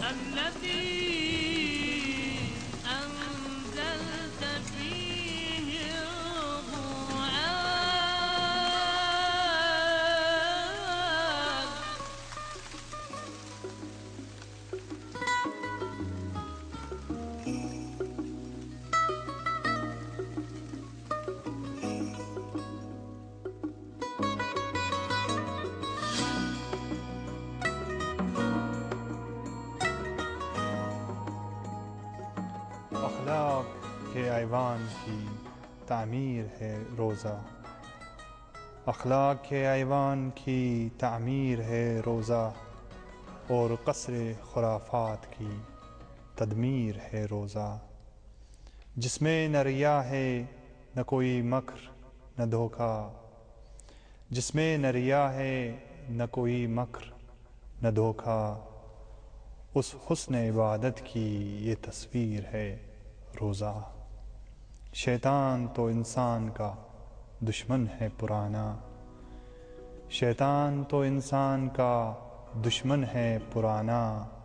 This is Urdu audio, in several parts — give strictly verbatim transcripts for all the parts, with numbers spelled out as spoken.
الذي أنزلت فيه القرآن. اخلاق کے ایوان کی تعمیر ہے روزہ، اخلاق کے ایوان کی تعمیر ہے روزہ، اور قصر خرافات کی تدمیر ہے روزہ، جس میں نہ ریا ہے نہ کوئی مکر نہ دھوکا، جس میں نہ ریا ہے نہ کوئی مکر نہ دھوکا، اس حسن عبادت کی یہ تصویر ہے روزہ۔ شیطان تو انسان کا دشمن ہے پرانا، شیطان تو انسان کا دشمن ہے پرانا،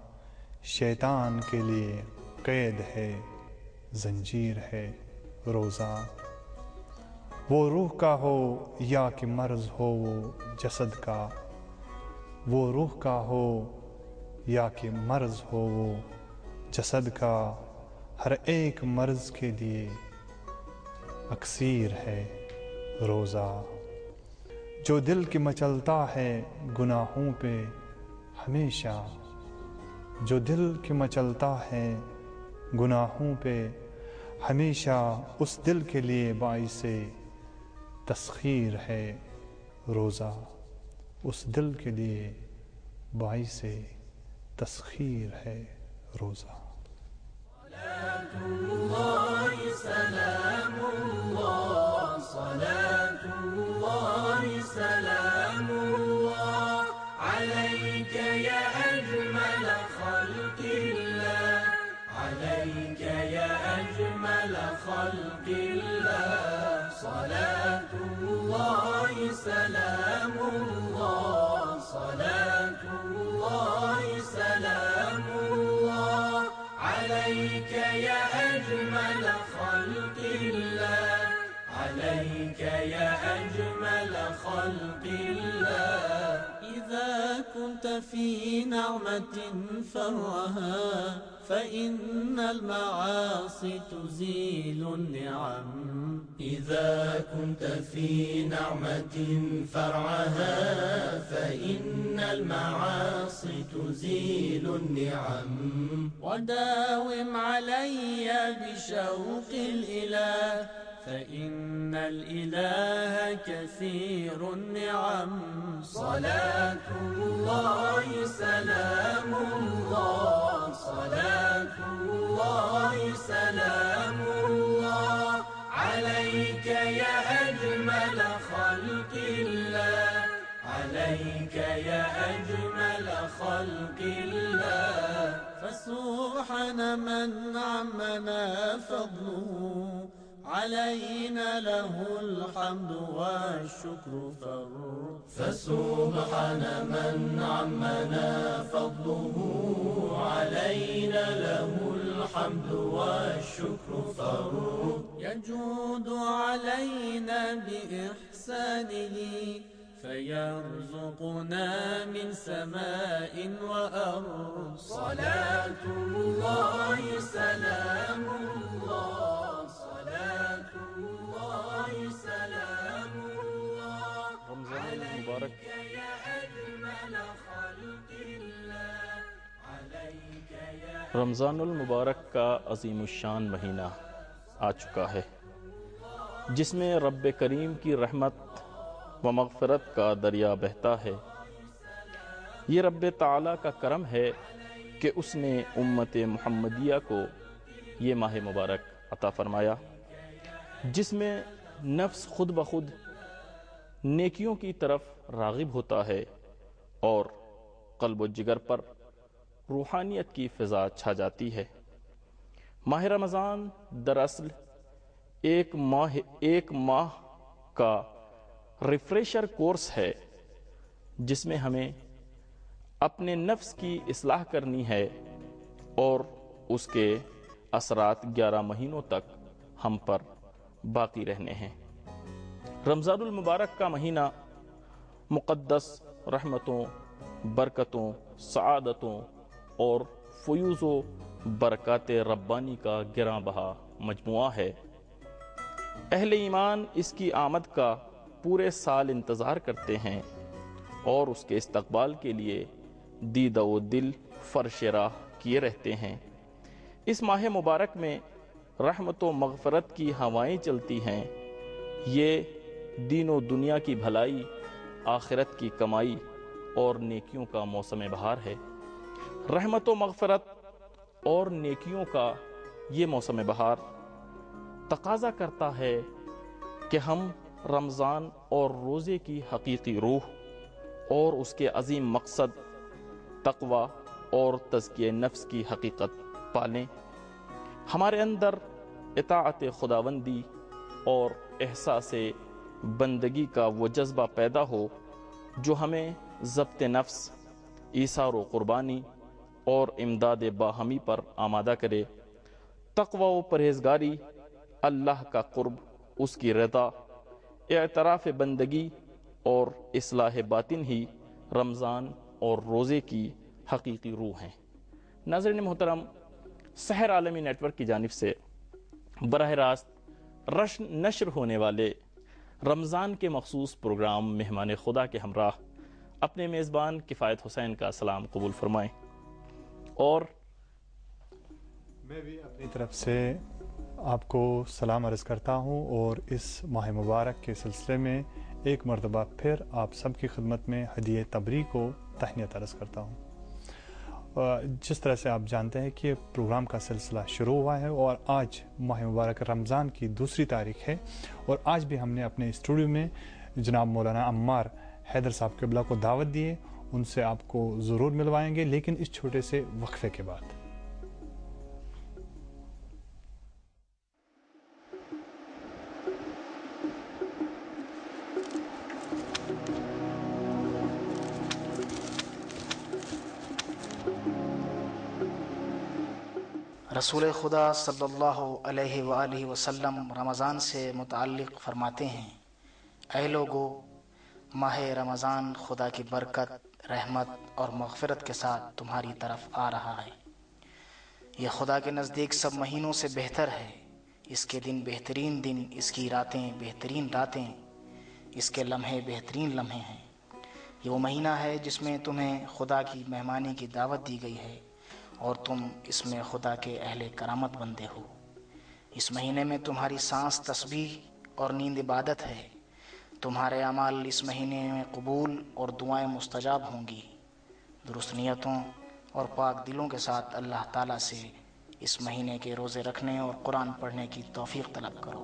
شیطان کے لیے قید ہے زنجیر ہے روزہ۔ وہ روح کا ہو یا کہ مرض ہو وہ جسد کا، وہ روح کا ہو یا کہ مرض ہو وہ جسد کا، ہر ایک مرض کے لیے اکسیر ہے روزہ۔ جو دل کی مچلتا ہے گناہوں پہ ہمیشہ، جو دل کی مچلتا ہے گناہوں پہ ہمیشہ، اس دل کے لیے باعث تسخیر ہے روزہ، اس دل کے لیے باعث تسخیر ہے روزہ۔ صلاة الله سلام الله، صلاة الله سلام الله عليك يا أجمل خلق الله، عليك يا أجمل خلق الله، صلاة الله سلام الله، صلاة الله سلام الله عليك يا أجمل خلق الله، عليك يا أجمل خلق الله. إذا كنت في نعمة فرها فإن المعاصي تزيل النعم، إذا كنت في نعمة فرعها فإن المعاصي تزيل النعم. وداوم علي بشوق الإله فإن الإله كثير النعم. صلاة الله سلام الله، صلاة الله سلام الله عليك يا أجمل خلق الله، عليك يا أجمل خلق الله. فسبحان من عمنا فضله، علينا له الحمد والشكر فرد. فسبحان من عمنا فضله، علينا له الحمد والشكر فرد. يجود علينا بإحسانه فيرزقنا من سماء وأرض. صلاة الله سلام الله، صلاة الله سلام الله عليك يا أجمل خلق الله، عليك يا رمضان المبارک کا عظیم الشان مہینہ آ چکا ہے، جس میں رب کریم کی رحمت و مغفرت کا دریا بہتا ہے۔ یہ رب تعالیٰ کا کرم ہے کہ اس نے امت محمدیہ کو یہ ماہ مبارک عطا فرمایا، جس میں نفس خود بخود نیکیوں کی طرف راغب ہوتا ہے اور قلب و جگر پر روحانیت کی فضا چھا جاتی ہے۔ ماہ رمضان دراصل ایک ماہ ایک ماہ کا ریفریشر کورس ہے، جس میں ہمیں اپنے نفس کی اصلاح کرنی ہے اور اس کے اثرات گیارہ مہینوں تک ہم پر باقی رہنے ہیں۔ رمضان المبارک کا مہینہ مقدس رحمتوں، برکتوں، سعادتوں اور فیوز و برکات ربانی کا گراں بہا مجموعہ ہے۔ اہل ایمان اس کی آمد کا پورے سال انتظار کرتے ہیں اور اس کے استقبال کے لیے دید و دل فرش راہ کیے رہتے ہیں۔ اس ماہ مبارک میں رحمت و مغفرت کی ہوائیں چلتی ہیں۔ یہ دین و دنیا کی بھلائی، آخرت کی کمائی اور نیکیوں کا موسم بہار ہے۔ رحمت و مغفرت اور نیکیوں کا یہ موسم بہار تقاضا کرتا ہے کہ ہم رمضان اور روزے کی حقیقی روح اور اس کے عظیم مقصد تقوی اور تزکیہ نفس کی حقیقت پالیں۔ ہمارے اندر اطاعت خداوندی اور احساس بندگی کا وہ جذبہ پیدا ہو جو ہمیں ضبط نفس، ایثار و قربانی اور امداد باہمی پر آمادہ کرے۔ تقوی و پرہیزگاری، اللہ کا قرب، اس کی رضا، اعتراف بندگی اور اصلاح باطن ہی رمضان اور روزے کی حقیقی روح ہیں۔ ناظرین محترم، سحر عالمی نیٹ ورک کی جانب سے براہ راست رشن نشر ہونے والے رمضان کے مخصوص پروگرام مہمان خدا کے ہمراہ اپنے میزبان کفایت حسین کا سلام قبول فرمائیں۔ اور میں بھی اپنی طرف سے آپ کو سلام عرض کرتا ہوں اور اس ماہ مبارک کے سلسلے میں ایک مرتبہ پھر آپ سب کی خدمت میں ہدیہ تبریک کو تہنیت عرض کرتا ہوں۔ جس طرح سے آپ جانتے ہیں کہ پروگرام کا سلسلہ شروع ہوا ہے اور آج ماہ مبارک رمضان کی دوسری تاریخ ہے، اور آج بھی ہم نے اپنے اسٹوڈیو میں جناب مولانا عمار حیدر صاحب قبلہ کو دعوت دی ہے۔ ان سے آپ کو ضرور ملوائیں گے، لیکن اس چھوٹے سے وقفے کے بعد۔ رسول خدا صلی اللہ علیہ وآلہ وسلم رمضان سے متعلق فرماتے ہیں، اے لوگو، ماہ رمضان خدا کی برکت، رحمت اور مغفرت کے ساتھ تمہاری طرف آ رہا ہے۔ یہ خدا کے نزدیک سب مہینوں سے بہتر ہے۔ اس کے دن بہترین دن، اس کی راتیں بہترین راتیں، اس کے لمحے بہترین لمحے ہیں۔ یہ وہ مہینہ ہے جس میں تمہیں خدا کی مہمانی کی دعوت دی گئی ہے اور تم اس میں خدا کے اہل کرامت بندے ہو۔ اس مہینے میں تمہاری سانس تسبیح اور نیند عبادت ہے۔ تمہارے اعمال اس مہینے میں قبول اور دعائیں مستجاب ہوں گی۔ درست نیتوں اور پاک دلوں کے ساتھ اللہ تعالیٰ سے اس مہینے کے روزے رکھنے اور قرآن پڑھنے کی توفیق طلب کرو۔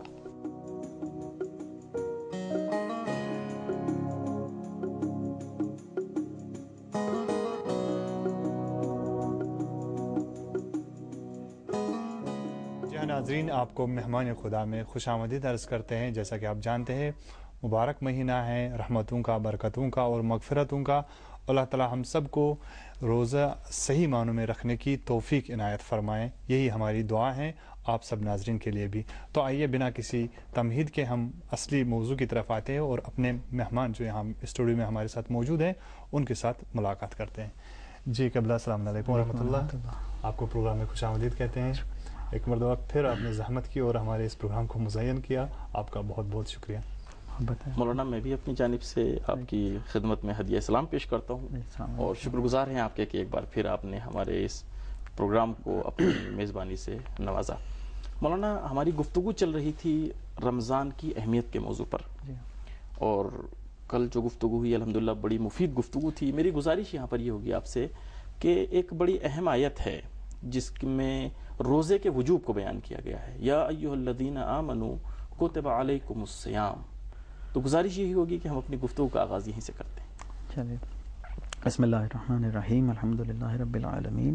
ناظرین، آپ کو مہمان خدا میں خوش آمدید عرض کرتے ہیں۔ جیسا کہ آپ جانتے ہیں مبارک مہینہ ہے رحمتوں کا، برکتوں کا اور مغفرتوں کا۔ اللہ تعالی ہم سب کو روزہ صحیح معنوں میں رکھنے کی توفیق عنایت فرمائیں، یہی ہماری دعا ہے آپ سب ناظرین کے لیے بھی۔ تو آئیے بنا کسی تمہید کے ہم اصلی موضوع کی طرف آتے ہیں اور اپنے مہمان جو یہاں اسٹوڈیو میں ہمارے ساتھ موجود ہیں ان کے ساتھ ملاقات کرتے ہیں۔ جی قبلہ، السلام علیکم ورحمۃ اللہ، آپ کو پروگرام میں خوش آمدید کہتے ہیں۔ ایک مرتبہ پھر آپ نے زحمت کی اور ہمارے اس پروگرام کو مزین کیا، آپ کا بہت بہت شکریہ۔ مولانا، میں بھی اپنی جانب سے آپ کی خدمت میں ہدیہ سلام پیش کرتا ہوں اور شکر گزار ہیں آپ کے کہ ایک بار پھر آپ نے ہمارے اس پروگرام کو اپنی میزبانی سے نوازا۔ مولانا، ہماری گفتگو چل رہی تھی رمضان کی اہمیت کے موضوع پر، اور کل جو گفتگو ہوئی الحمدللہ بڑی مفید گفتگو تھی۔ میری گزارش یہاں پر یہ ہوگی آپ سے کہ ایک بڑی اہم آیت ہے جس میں روزے کے وجوب کو بیان کیا گیا ہے، یا ایھا الذین آمنوا کتب علیکم الصیام۔ تو گزارش یہی ہوگی کہ ہم اپنی گفتگو کا آغاز یہیں سے کرتے ہیں۔ چلیے، بسم اللہ الرحمن الرحیم، الحمدللہ رب العالمین،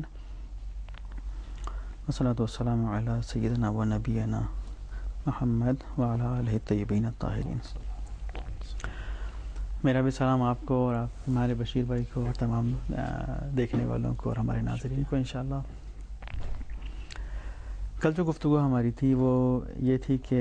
والصلاۃ والسلام علی سیدنا و نبینا محمد وعلی آلہ الطیبین الطاہرین۔ میرا بھی سلام آپ کو اور آپ ہمارے بشیر بھائی کو اور تمام دیکھنے والوں کو اور ہمارے ناظرین کو انشاءاللہ۔ کل جو گفتگو ہماری تھی وہ یہ تھی کہ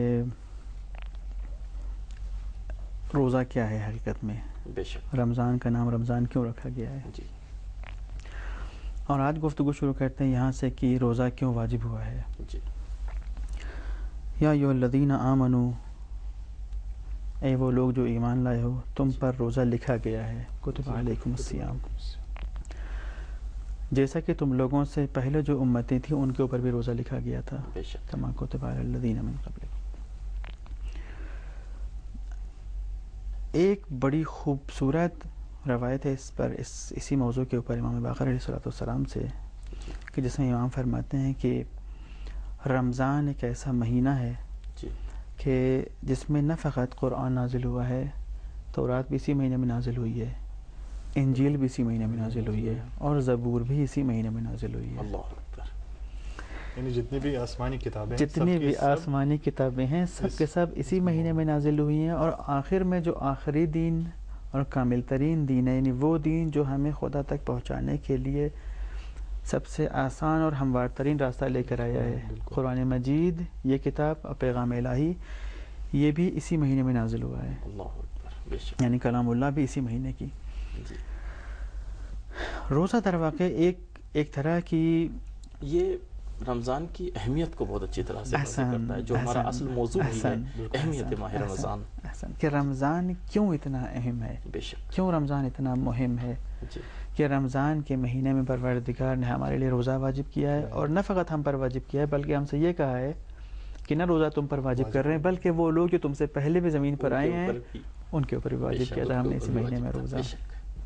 روزہ کیا ہے حقیقت میں، بے شک، رمضان کا نام رمضان کیوں رکھا گیا ہے، جی اور آج گفتگو شروع کرتے ہیں یہاں سے کہ روزہ کیوں واجب ہوا ہے۔ جی یا ایھا الذین آمنو، اے وہ لوگ جو ایمان لائے ہو، تم پر روزہ لکھا گیا ہے، کتب علیکم الصیام، جیسا کہ تم لوگوں سے پہلے جو امتیں تھیں ان کے اوپر بھی روزہ لکھا گیا تھا، بے شک، کما کتب علی الذین من قبلکم۔ ایک بڑی خوبصورت روایت ہے اس پر، اس اسی موضوع کے اوپر امام باقر علیہ الصلوۃ والسلام سے، کہ جس میں امام فرماتے ہیں کہ رمضان ایک ایسا مہینہ ہے جی کہ جس میں نہ فقط قرآن نازل ہوا ہے، تورات بھی اسی مہینے میں نازل ہوئی ہے، انجیل بھی اسی مہینے میں نازل ہوئی ہے، اور زبور بھی اسی مہینے میں نازل ہوئی ہے۔ اللہ اکبر، یعنی جتنی بھی آسمانی کتابیں ہیں، جتنی سب کی بھی سب آسمانی کتابیں ہیں سب اس- کے سب اسی مہینے میں نازل ہوئی ہیں، اور آخر میں جو آخری دین اور کامل ترین دین ہے، یعنی وہ دین جو ہمیں خدا تک پہنچانے کے لیے سب سے آسان اور ہموار ترین راستہ لے کر آیا ہے، بالکل۔ قرآن مجید، یہ کتاب اور پیغام الہی، یہ بھی اسی مہینے میں نازل ہوا ہے، اللہ اکبر، بے شک، یعنی کلام اللہ بھی اسی مہینے کی۔ جی روزہ در واقع ایک ایک طرح کی یہ رمضان کی اہمیت کو بہت اچھی طرح سے واضح احسن کرتا ہے، جو ہمارا احسن اصل موضوع بھی ہے، احسن اہمیت احسن ماہ احسن رمضان۔ احسن کہ رمضان کیوں اتنا اہم ہے، بے شک، کیوں رمضان اتنا مہم ہے، جی کہ رمضان کے مہینے میں پروردگار نے ہمارے لیے روزہ واجب کیا ہے، اور نہ فقط ہم پر واجب کیا ہے بلکہ ہم سے یہ کہا ہے کہ نہ روزہ تم پر واجب کر رہے ہیں بلکہ وہ لوگ جو تم سے پہلے بھی زمین پر ان کے آئے ہیں اوپر بھی، ان کے اوپر بھی بے واجب شک، کیا تھا ان ہم کے نے اسی اوپر مہینے واجب میں تھا، روزہ۔ بے شک،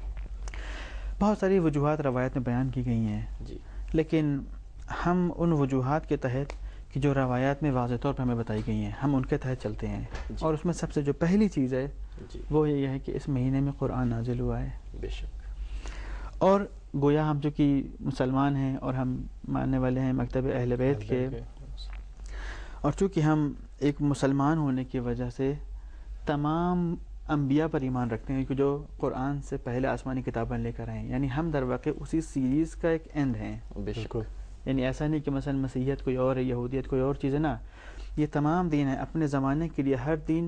بہت ساری وجوہات روایت میں بیان کی گئی ہیں، جی لیکن ہم ان وجوہات کے تحت کہ جو روایات میں واضح طور پر ہمیں بتائی گئی ہیں ہم ان کے تحت چلتے ہیں، جی اور اس میں سب سے جو پہلی چیز ہے جی وہ یہ ہے کہ اس مہینے میں قرآن نازل ہوا ہے، بے شک، اور گویا ہم جو کہ مسلمان ہیں اور ہم ماننے والے ہیں مکتب اہل بیت کے، اور چونکہ ہم ایک مسلمان ہونے کی وجہ سے تمام انبیاء پر ایمان رکھتے ہیں کہ جو قرآن سے پہلے آسمانی کتابیں لے کر آئے ہیں، یعنی ہم در واقع اسی سیریز کا ایک اینڈ ہیں، بے شک، بالکل، یعنی ایسا نہیں کہ مثلا مسیحیت کوئی اور ہے، یہودیت کوئی اور چیز ہے، نا یہ تمام دین ہیں اپنے زمانے کے لیے، ہر دین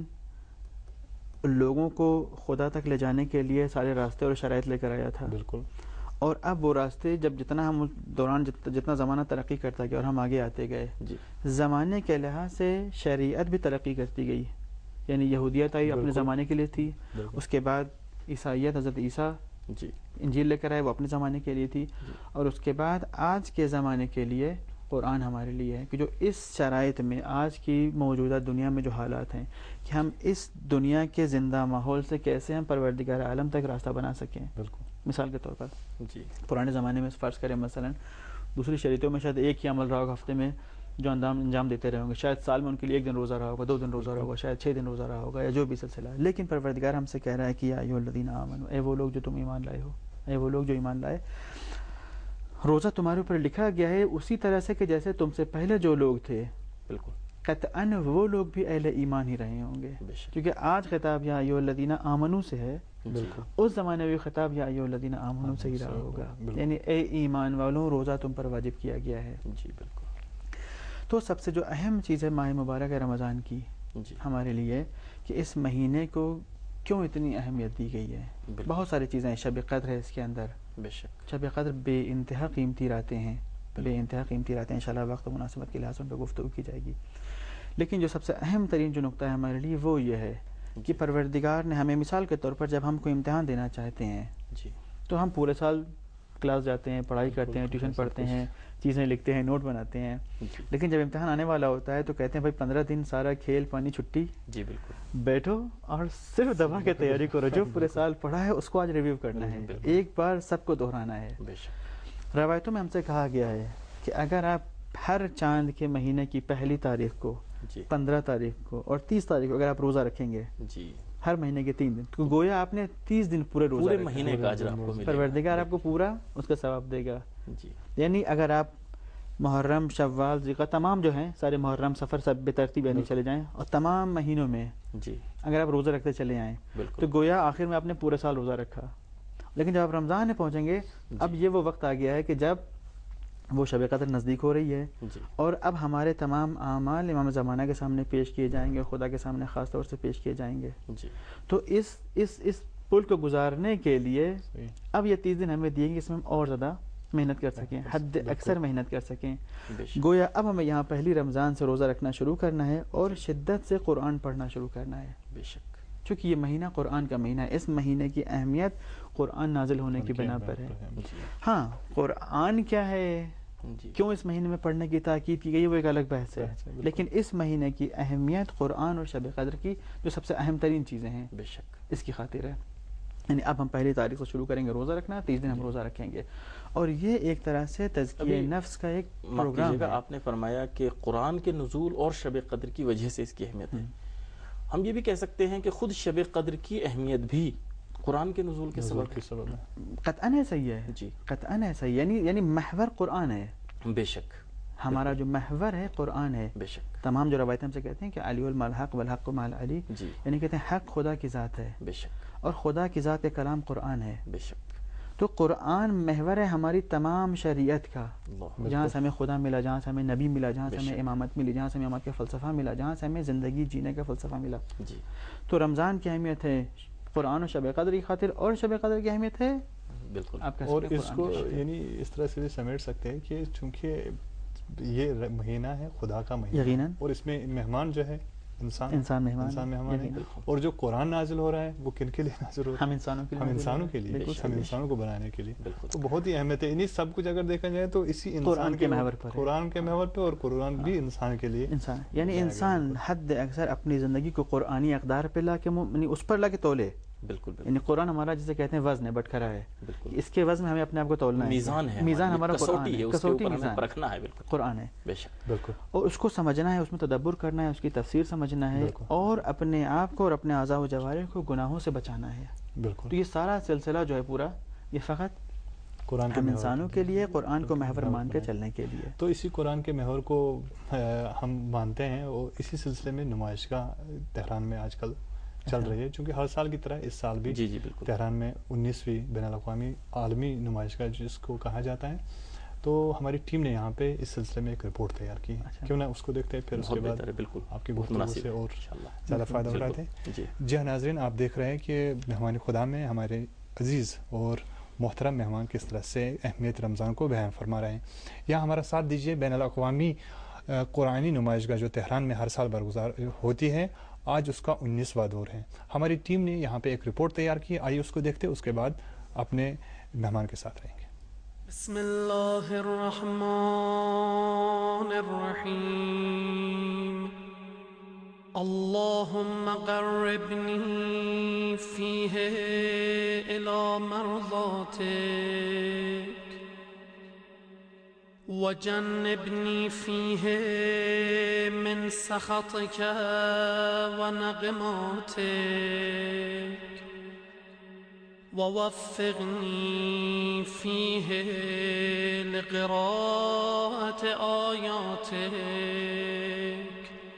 لوگوں کو خدا تک لے جانے کے لیے سارے راستے اور شرائط لے کر آیا تھا، بالکل، اور اب وہ راستے جب جتنا ہم اس دوران جت- جتنا زمانہ ترقی کرتا گیا اور ہم آگے آتے گئے، جی زمانے کے لحاظ سے شریعت بھی ترقی کرتی گئی، یعنی یہودیت آئی اپنے بالکل، زمانے کے لیے تھی، بالکل، اس کے بعد عیسائیت حضرت عیسیٰ جی انجیل لے کر آئے وہ اپنے زمانے کے لیے تھی، اور اس کے بعد آج کے زمانے کے لیے قرآن ہمارے لیے ہے، کہ جو اس شرائط میں آج کی موجودہ دنیا میں جو حالات ہیں کہ ہم اس دنیا کے زندہ ماحول سے کیسے ہم پروردگار عالم تک راستہ بنا سکیں۔ بالکل، مثال کے طور پر جی پرانے زمانے میں فرض کریں مثلا دوسری شریعتوں میں شاید ایک ہی عمل رہا ہوگا ہفتے میں جو انجام انجام دیتے رہے ہوں گے، شاید سال میں ان کے لیے ایک دن روزہ رہا ہوگا، دو دن روزہ رہا ہوگا، شاید چھ دن روزہ رہا ہوگا، یا جو بھی سلسلہ ہے، لیکن پروردگار ہم سے کہہ رہا ہے کہ یا ایھا الذین آمنوا، اے وہ لوگ جو تم ایمان لائے ہو، اے وہ لوگ جو ایمان لائے، روزہ تمہارے اوپر لکھا گیا ہے اسی طرح سے کہ جیسے تم سے پہلے جو لوگ تھے، بالکل، قطعاً وہ لوگ بھی اہل ایمان ہی رہے ہوں گے، بے شک، کیونکہ آج خطاب یا ایھا الذین آمنوا سے ہے، بالکل، اس زمانے میں بھی خطاب یا ایھا الذین آمنوا سے ہی رہا ہوگا، بالکل، یعنی اے ایمان والوں روزہ تم پر واجب کیا گیا ہے۔ جی بالکل، تو سب سے جو اہم چیز ہے ماہ مبارک رمضان کی جی ہمارے لیے کہ اس مہینے کو کیوں اتنی اہمیت دی گئی ہے، بالکل، بہت ساری چیزیں ہیں، شب قدر ہے اس کے اندر، بے شک، شب قدر بے انتہا قیمتی راتیں ہیں، بے انتہا قیمتی راتیں، انشاءاللہ وقت و مناسبت کے لحاظ سے ان پہ گفتگو کی جائے گی، لیکن جو سب سے اہم ترین جو نقطہ ہے ہمارے لیے وہ یہ ہے کہ پروردگار نے ہمیں مثال کے طور پر جب ہم کوئی امتحان دینا چاہتے ہیں جی تو ہم پورے سال کلاس جاتے ہیں، پڑھائی کرتے ہیں، ٹیوشن پڑھتے ہیں، چیزیں لکھتے ہیں، نوٹ بناتے ہیں، جی لیکن جب امتحان آنے والا ہوتا ہے تو کہتے ہیں بھائی پندرہ دن سارا کھیل پانی چھٹی، جی بالکل، بیٹھو اور صرف دبا کے تیاری کرو، جو پورے سال پڑھا ہے اس کو آج ریویو کرنا ہے، بالکل، ایک بار سب کو دہرانا ہے۔ بے شک، روایتوں میں ہم سے کہا گیا ہے کہ اگر آپ ہر چاند کے مہینے کی پہلی تاریخ کو، جی پندرہ تاریخ کو اور تیس تاریخ کو اگر آپ روزہ رکھیں گے جی، ہر مہینے کے تین دن، تو گویا آپ نے تیس دن پورے روزہ پورے رکھا، مہینے کا اجر آپ کو ملے گا، پروردگار آپ کو پورا اس کا ثواب دے گا۔ جی یعنی اگر آپ محرم، شوال، ذوالقعدہ تمام جو ہیں سارے، محرم، سفر، سب بے ترتیب یعنی چلے جائیں، اور تمام مہینوں میں جی اگر آپ روزہ رکھتے چلے آئیں بالکل، تو گویا آخر میں آپ نے پورے سال روزہ رکھا، لیکن جب آپ رمضان میں پہنچیں گے اب یہ وہ وقت آ گیا ہے کہ جب وہ شب قدر نزدیک ہو رہی ہے جی اور اب ہمارے تمام اعمال امام زمانہ کے سامنے پیش کیے جائیں گے اور خدا کے سامنے خاص طور سے پیش کیے جائیں گے. جی تو اس اس اس پل کو گزارنے کے لیے صحیح. اب یہ تیس دن ہمیں دیے گے اس میں ہم اور زیادہ محنت کر سکیں, حد بالکل. اکثر محنت کر سکیں. بے شک گویا اب ہمیں یہاں پہلی رمضان سے روزہ رکھنا شروع کرنا ہے اور شدت سے قرآن پڑھنا شروع کرنا ہے, بے شک چونکہ یہ مہینہ قرآن کا مہینہ ہے. اس مہینے کی اہمیت قرآن نازل ہونے کی بنا پر ہے. جی ہاں قرآن کیا ہے, جی کیوں اس مہینے میں پڑھنے کی تاکید کی گئی وہ ایک الگ بحث ہے, بحث ہے, بالکل. لیکن اس مہینے کی اہمیت قرآن اور شب قدر کی جو سب سے اہم ترین چیزیں ہیں بے شک اس کی خاطر ہے. یعنی اب ہم پہلی تاریخ سے شروع کریں گے روزہ رکھنا, تیس دن ہم روزہ رکھیں گے, اور یہ ایک طرح سے تزکیہ ابھی نفس کا ایک معاف پروگرام کیجیے ہے. گا, آپ نے فرمایا کہ قرآن کے نزول اور شب قدر کی وجہ سے اس کی اہمیت ہے. ہم یہ بھی کہہ سکتے ہیں کہ خود شب قدر کی اہمیت بھی قرآن کے نزول کے نزول سبب کے سبب ہے. قطعاً ایسا ہی ہے, جی قطعاً ایسا ہی, یعنی یعنی محور قرآن ہے. بے شک ہمارا جو محور ہے قرآن ہے. بے شک تمام جو روایتیں ہم سے کہتے ہیں کہ علی الملحق والحق مع علی, جی یعنی کہتے ہیں حق خدا کی ذات ہے بے شک اور خدا کی ذات کلام قرآن ہے. بے شک تو قرآن محور ہے ہماری تمام شریعت کا, اللہ جہاں سے ہمیں خدا ملا, جہاں سے ہمیں نبی ملا, جہاں سے بے ہمیں شک. امامت ملی, جہاں سے ہمیں امامت کا فلسفہ ملا, جہاں سے ہمیں زندگی جینے کا فلسفہ ملا. جی تو رمضان کی اہمیت ہے قرآن و شب قدر کی خاطر, اور شب قدر کی اہمیت ہے بالکل آپ کہہ اور سکتے ہیں اس قرآن کو کی خاطر. یعنی اس طرح سے بھی سمیٹ سکتے ہیں کہ چونکہ یہ مہینہ ہے خدا کا مہینہ, یقیناً اور اس میں مہمان جو ہے انسان انسان مہمان انسان ہے. مہمان ہے, یقیناً. اور جو قرآن نازل ہو رہا ہے وہ کن کے لیے نازل ہو رہا ہے؟ ہم انسانوں کے لیے ہم نازل انسانوں ہو کے رہا ہے. لیے, بالکل ہم صحیح. انسانوں کو بنانے کے لیے. بالکل تو بہت ہی اہمیت ہے. انہیں سب کچھ اگر دیکھا جائے تو اسی انسان قرآن کے محور پر ہے. قرآن کے محور پہ, اور قرآن بھی انسان کے لیے انسان یعنی لایا گیا. انسان حد اکثر اپنی زندگی کو قرآنی اقدار پہ لا کے یعنی اس پر لا کے تولے. بالکل بالکل یعنی قرآن ہمارا جسے کہتے ہیں وزن ہے, بٹکھرا ہے, بالکل اس کے وزن میں ہمیں اپنے آپ کو تولنا ہے. میزان ہے, میزان ہمارا ہمارا قرآن کسوٹی ہے, ہے, اس کے کسوٹی اوپر ہمیں میزان پرکھنا ہے. بالکل قرآن ہے. بے شک بالکل. اور اس کو سمجھنا ہے, اس میں تدبر کرنا ہے, اس کی تفسیر سمجھنا ہے, بالکل. اور اپنے آپ کو اور اپنے اعضاء و جوارح کو گناہوں سے بچانا ہے. بالکل تو یہ سارا سلسلہ جو ہے پورا, یہ فقط قرآن کے ہم محور انسانوں کے لیے قرآن کو محور محور مان کے بنایا. چلنے کے لیے. تو اسی قرآن کے محور کو ہم مانتے ہیں, اور اسی سلسلے میں نمائش کا تہران میں آج کل چل رہی ہے, چونکہ ہر سال کی طرح اس سال بھی جی جی بالکل تہران میں انیسویں بین الاقوامی عالمی نمائش کا جس کو کہا جاتا ہے, تو ہماری ٹیم نے یہاں پہ اس سلسلے میں ایک رپورٹ تیار کی ہے. کیوں نہ اس کو دیکھتے ہیں, پھر اس کے بعد بالکل آپ کی بہت گفتگو مناسب سے ہے اور انشاءاللہ. زیادہ فائدہ اٹھاتے ہیں. جی جی ہاں ناظرین, آپ دیکھ رہے ہیں کہ مہمان خدا میں ہمارے عزیز اور محترم مہمان کس طرح سے اہمیت رمضان کو بیان فرما رہے ہیں. یہاں ہمارا ساتھ دیجیے. بین الاقوامی قرآنی نمائش گاہ جو تہران میں ہر سال برگزار ہوتی ہے, آج اس کا انیسواں دور ہے. ہماری ٹیم نے یہاں پہ ایک رپورٹ تیار کی, آئیے اس کو دیکھتے, اس کے بعد اپنے مہمان کے ساتھ رہیں گے. بسم اللہ الرحمن الرحیم. اللهم قربني فيه إلى مرضاتك وجنبني فيه من سخطك ونقماتك ووفقني فيه لقراءة آياتك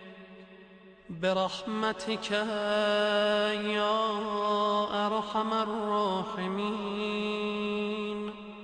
برحمتك يا أرحم الراحمين.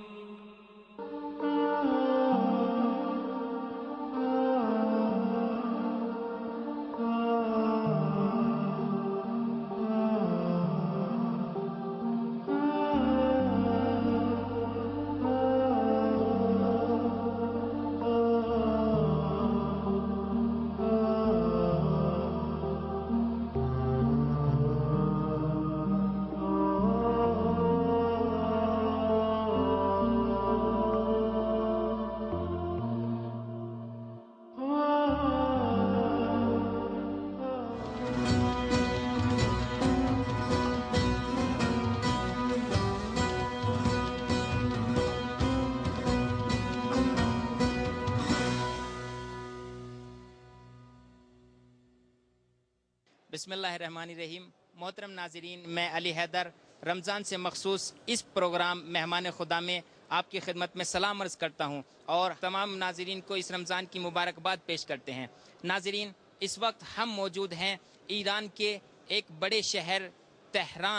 بسم اللہ الرحمن الرحیم. محترم ناظرین, میں علی حیدر رمضان سے مخصوص اس پروگرام مہمان خدا میں آپ کی خدمت میں سلام عرض کرتا ہوں اور تمام ناظرین کو اس رمضان کی مبارکباد پیش کرتے ہیں. ناظرین, اس وقت ہم موجود ہیں ایران کے ایک بڑے شہر تہران,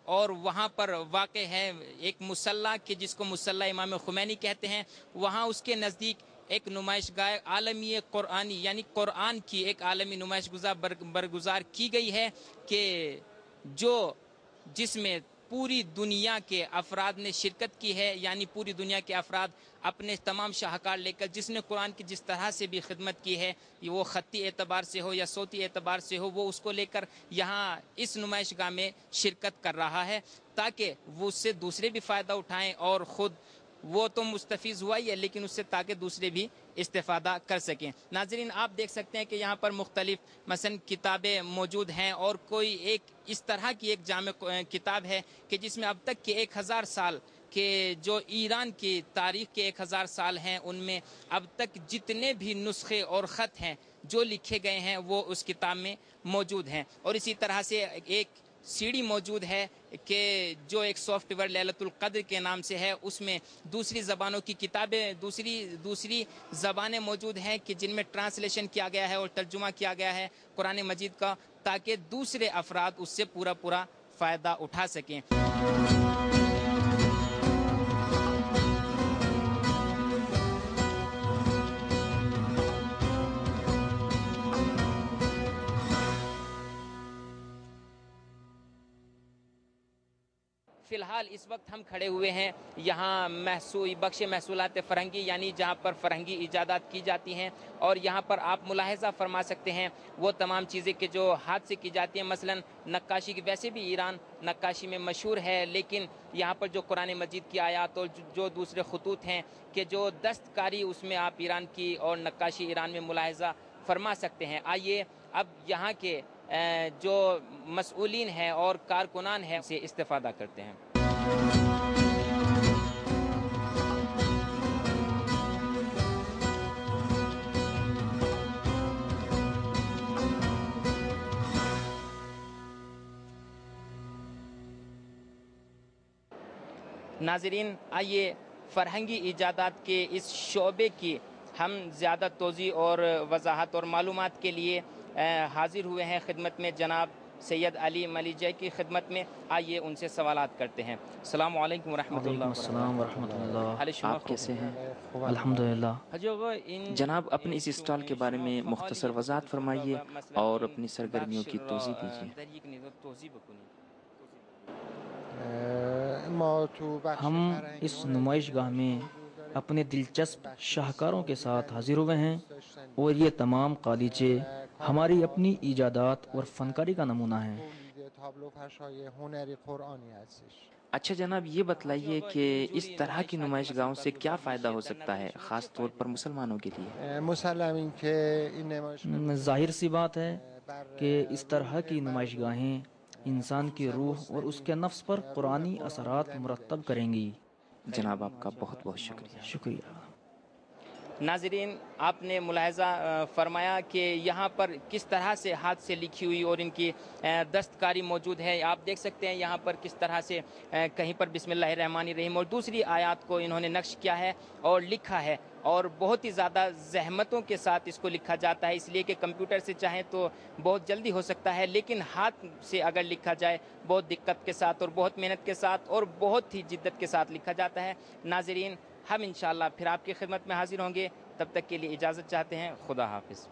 اور وہاں پر واقع ہے ایک مصلی کہ جس کو مصلی امام خمینی کہتے ہیں. وہاں اس کے نزدیک ایک نمائش گاہ عالمی قرآنی یعنی قرآن کی ایک عالمی نمائش گزار برگزار کی گئی ہے کہ جو جس میں پوری دنیا کے افراد نے شرکت کی ہے. یعنی پوری دنیا کے افراد اپنے تمام شاہکار لے کر جس نے قرآن کی جس طرح سے بھی خدمت کی ہے, وہ خطی اعتبار سے ہو یا صوتی اعتبار سے ہو, وہ اس کو لے کر یہاں اس نمائش گاہ میں شرکت کر رہا ہے تاکہ وہ اس سے دوسرے بھی فائدہ اٹھائیں اور خود وہ تو مستفیض ہوا ہی ہے لیکن اس سے تاکہ دوسرے بھی استفادہ کر سکیں. ناظرین آپ دیکھ سکتے ہیں کہ یہاں پر مختلف مثلا کتابیں موجود ہیں اور کوئی ایک اس طرح کی ایک جامع کتاب ہے کہ جس میں اب تک کے ایک ہزار سال کہ جو ایران کی تاریخ کے ایک ہزار سال ہیں ان میں اب تک جتنے بھی نسخے اور خط ہیں جو لکھے گئے ہیں وہ اس کتاب میں موجود ہیں. اور اسی طرح سے ایک سی ڈی موجود ہے کہ جو ایک سافٹ ویئر لیلۃ القدر کے نام سے ہے, اس میں دوسری زبانوں کی کتابیں دوسری دوسری زبانیں موجود ہیں کہ جن میں ٹرانسلیشن کیا گیا ہے اور ترجمہ کیا گیا ہے قرآن مجید کا تاکہ دوسرے افراد اس سے پورا پورا فائدہ اٹھا سکیں. فی الحال اس وقت ہم کھڑے ہوئے ہیں یہاں محسوس بخش محصولات فرنگی یعنی جہاں پر فرنگی ایجادات کی جاتی ہیں, اور یہاں پر آپ ملاحظہ فرما سکتے ہیں وہ تمام چیزیں کہ جو ہاتھ سے کی جاتی ہیں. مثلا نقاشی کی, ویسے بھی ایران نقاشی میں مشہور ہے لیکن یہاں پر جو قرآن مجید کی آیات اور جو دوسرے خطوط ہیں کہ جو دستکاری اس میں آپ ایران کی اور نقاشی ایران میں ملاحظہ فرما سکتے ہیں. آئیے اب یہاں کے جو مسئولین ہیں اور کارکنان ہیں سے استفادہ کرتے ہیں. ناظرین آئیے فرہنگی ایجادات کے اس شعبے کی ہم زیادہ توضیح اور وضاحت اور معلومات کے لیے حاضر ہوئے ہیں خدمت میں جناب سید علی ملیجے کی خدمت میں. آئیے ان سے سوالات کرتے ہیں. السلام علیکم ورحمۃ اللہ. السلام ورحمۃ اللہ. آپ کیسے ہیں؟ الحمدللہ. جناب اپنے اس اسٹال کے بارے میں مختصر وضاحت فرمائیے اور اپنی سرگرمیوں کی توضیح دیجیے. ہم اس نمائش گاہ میں اپنے دلچسپ شاہکاروں کے ساتھ حاضر ہوئے ہیں اور یہ تمام قالیچے ہماری اپنی ایجادات اور فنکاری کا نمونہ ہیں. اچھا جناب یہ بتلائیے کہ اس طرح کی نمائش گاہوں سے کیا فائدہ ہو سکتا ہے خاص طور پر مسلمانوں کے لیے؟ ظاہر سی بات ہے کہ اس طرح کی نمائش گاہیں انسان کی روح اور اس کے نفس پر قرآنی اثرات مرتب کریں گی. جناب آپ کا بہت بہت شکریہ. شکریہ. ناظرین آپ نے ملاحظہ فرمایا کہ یہاں پر کس طرح سے ہاتھ سے لکھی ہوئی اور ان کی دستکاری موجود ہے. آپ دیکھ سکتے ہیں یہاں پر کس طرح سے کہیں پر بسم اللہ الرحمن الرحیم اور دوسری آیات کو انہوں نے نقش کیا ہے اور لکھا ہے, اور بہت ہی زیادہ زحمتوں کے ساتھ اس کو لکھا جاتا ہے, اس لیے کہ کمپیوٹر سے چاہیں تو بہت جلدی ہو سکتا ہے لیکن ہاتھ سے اگر لکھا جائے بہت دقت کے ساتھ اور بہت محنت کے ساتھ اور بہت ہی جدت کے ساتھ لکھا جاتا ہے. ناظرین ہم انشاءاللہ پھر آپ کی خدمت میں حاضر ہوں گے, تب تک کے لیے اجازت چاہتے ہیں. خدا حافظ.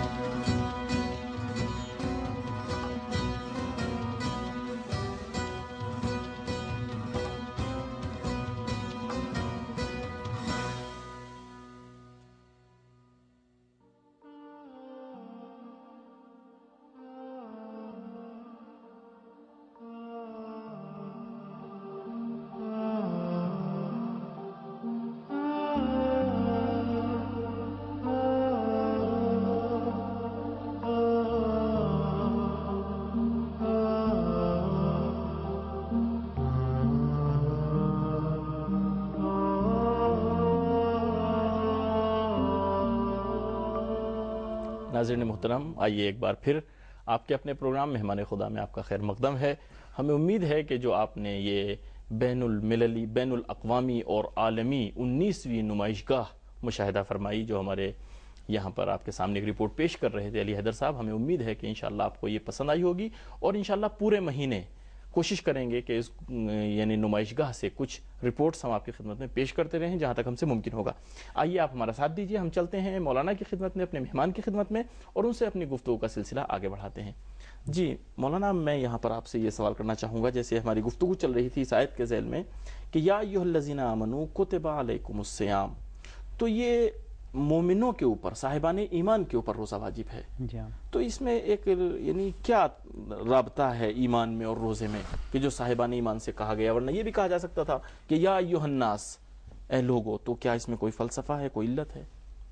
ناظرین محترم آئیے ایک بار پھر آپ کے اپنے پروگرام مہمان خدا میں آپ کا خیر مقدم ہے. ہمیں امید ہے کہ جو آپ نے یہ بین المللی بین الاقوامی اور عالمی انیسویں نمائش گاہ مشاہدہ فرمائی جو ہمارے یہاں پر آپ کے سامنے ایک رپورٹ پیش کر رہے تھے علی حیدر صاحب, ہمیں امید ہے کہ انشاءاللہ آپ کو یہ پسند آئی ہوگی اور انشاءاللہ پورے مہینے کوشش کریں گے کہ اس یعنی نمائش گاہ سے کچھ رپورٹس ہم آپ کی خدمت میں پیش کرتے رہیں جہاں تک ہم سے ممکن ہوگا. آئیے آپ ہمارا ساتھ دیجیے, ہم چلتے ہیں مولانا کی خدمت میں, اپنے مہمان کی خدمت میں, اور ان سے اپنی گفتگو کا سلسلہ آگے بڑھاتے ہیں. جی مولانا, میں یہاں پر آپ سے یہ سوال کرنا چاہوں گا, جیسے ہماری گفتگو چل رہی تھی اس آیت کے ذیل میں کہ یا ایھا الذین آمنوا کتب علیکم الصیام, تو یہ مومنوں کے اوپر, صاحبان ایمان کے اوپر روزہ واجب ہے. جی ہاں. تو اس میں ایک یعنی کیا رابطہ ہے ایمان میں اور روزے میں کہ جو صاحبان ایمان سے کہا گیا, ورنہ یہ بھی کہا جا سکتا تھا کہ یا ایھا الناس, اے لوگو. تو کیا اس میں کوئی فلسفہ ہے, کوئی علت ہے؟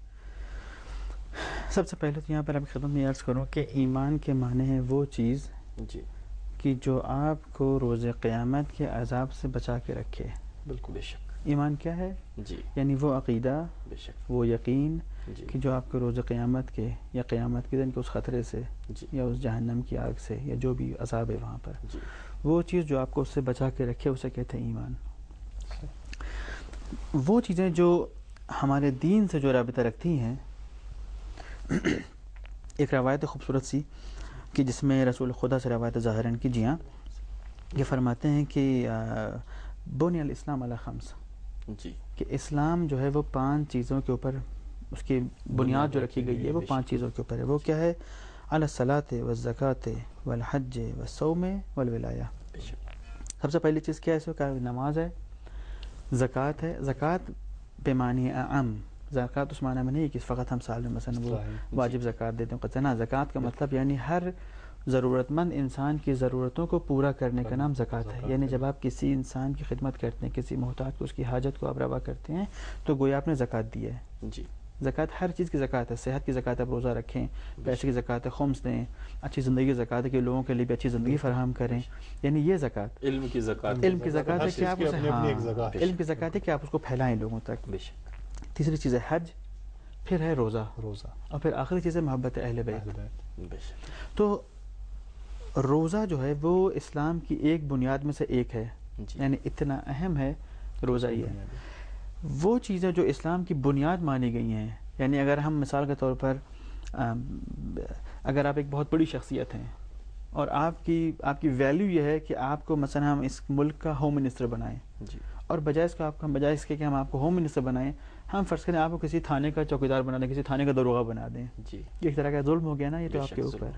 سب سے پہلے تو یہاں پر آپ کی خدمت میں عرض کروں کہ ایمان کے معنی ہے وہ چیز جی کہ جو آپ کو روز قیامت کے عذاب سے بچا کے رکھے. بالکل, بے شک. ایمان کیا ہے؟ جی یعنی وہ عقیدہ, بے شک, وہ یقین جی کہ جو آپ کو روز قیامت کے یا قیامت کے دن کے اس خطرے سے جی یا اس جہنم کی آگ سے یا جو بھی عذاب ہے وہاں پر, جی وہ چیز جو آپ کو اس سے بچا کے رکھے اسے کہتے ہیں ایمان. وہ چیزیں جو ہمارے دین سے جو رابطہ رکھتی ہیں, ایک روایت خوبصورت سی کہ جس میں رسول خدا سے روایت ظاہراً کی, جی ہاں, یہ فرماتے ہیں کہ بنی الاسلام علی خمس, جی کہ اسلام جو ہے وہ پانچ چیزوں کے اوپر, اس کی بنیاد جو رکھی گئی ہے وہ پانچ چیزوں کے اوپر ہے. وہ کیا ہے؟ علی الصلاۃ والزکوٰۃ والحج والصوم والولایہ. سب سے پہلی چیز کیا ہے اس کا؟ نماز ہے, زکوٰۃ ہے. زکوٰۃ بمعنی اعم, زکوٰۃ اس معنی میں نہیں کہ فقط ہم سال میں مثلا وہ واجب زکوٰۃ دیتے ہیں قطع, نہ, زکوٰۃ کا مطلب یعنی ہر ضرورت مند انسان کی ضرورتوں کو پورا کرنے کا نام زکوٰۃ ہے. یعنی جب آپ کسی انسان کی خدمت کرتے ہیں, کسی محتاج کو اس کی حاجت کو آپ روا کرتے ہیں, تو گویا آپ نے زکوٰۃ دی ہے. جی زکوٰۃ ہر چیز کی زکوٰۃ ہے. صحت کی زکوٰۃ آپ روزہ رکھیں, پیسے کی زکوٰۃ ہے, خمس دیں, اچھی زندگی کی زکوٰۃ ہے کہ لوگوں کے لیے بھی اچھی زندگی فراہم کریں, یعنی یہ زکوٰۃ. علم کی زکوٰۃ, علم کی زکوٰۃ ہے کہ آپ اسے, ہاں, علم کی زکوٰۃ ہے کہ آپ اس کو پھیلائیں لوگوں تک. تیسری چیز ہے حج, پھر ہے روزہ, روزہ اور پھر آخری چیز ہے محبت اہل بیت. تو روزہ جو ہے وہ اسلام کی ایک بنیاد میں سے ایک ہے, یعنی اتنا اہم ہے روزہ یہ ہے. وہ چیزیں جو اسلام کی بنیاد مانی گئی ہیں, یعنی اگر ہم مثال کے طور پر اگر آپ ایک بہت بڑی شخصیت ہیں اور آپ کی آپ کی ویلیو یہ ہے کہ آپ کو مثلا ہم اس ملک کا ہوم منسٹر بنائیں, اور بجائے اس کو آپ کو بجائے اس کے کہ ہم آپ کو ہوم منسٹر بنائیں, ہم فرض کریں آپ کو کسی تھانے کا چوکیدار بنا دیں, کسی تھانے کا داروغہ بنا دیں. جی یہ ایک طرح کا ظلم ہو گیا نا, یہ تو آپ کے اوپر.